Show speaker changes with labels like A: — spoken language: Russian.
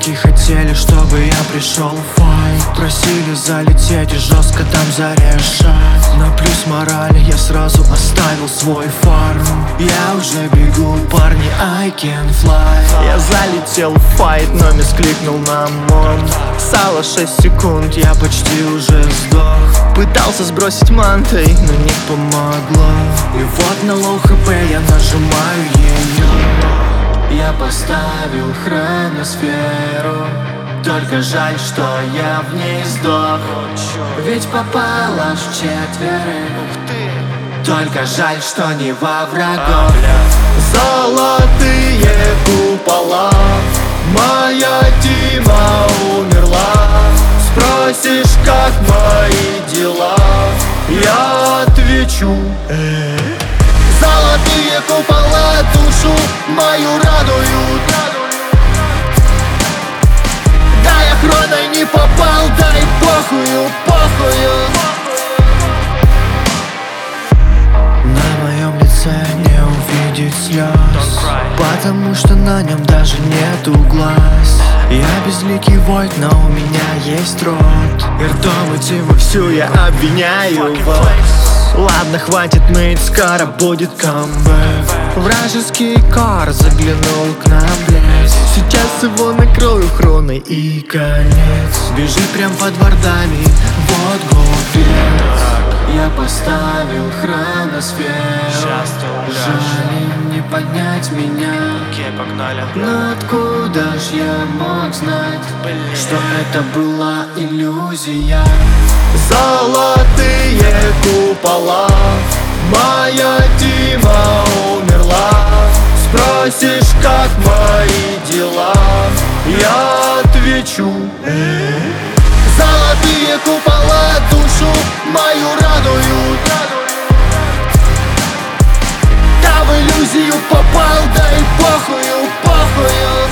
A: Девчонки хотели, чтобы я пришел в файт. Просили залететь и жестко там зарешать. На плюс морали я сразу оставил свой фарм. Я уже бегу, парни, I can fly. Я залетел в файт, но мискликнул на мон. Сало 6 секунд, я почти уже сдох. Пытался сбросить мантой, но не помогло. И вот на лоу хп я нажимаю ее. Я поставил хроносферу, только жаль, что я в ней сдох. Ведь попал аж в четверых. Только жаль, что не во врагов. Золотые купола, моя Дима умерла. Спросишь, как мои дела, я отвечу: золотые купола душу мою радуют. Да, я хроной не попал, дай похую, похую. На моем лице не увидеть слез, потому что на нем даже нету глаз. Я безликий войд, но у меня есть рот. И ртом идти вовсю я обвиняю вас. Ладно, хватит ныть, скоро будет камбэк. Вражеский кар заглянул к нам в лес. Сейчас его накрою хроной и конец. Бежит прям под вардами, вот глупец. Я поставил хроносферу. Жаль, им не поднять меня. Но откуда ж я мог знать, что это была иллюзия? Золотые купола, моя Дима умерла. Спросишь, как мои дела, я отвечу: золотые купола душу мою радуют. Да, в иллюзию попал, да и похую, похую.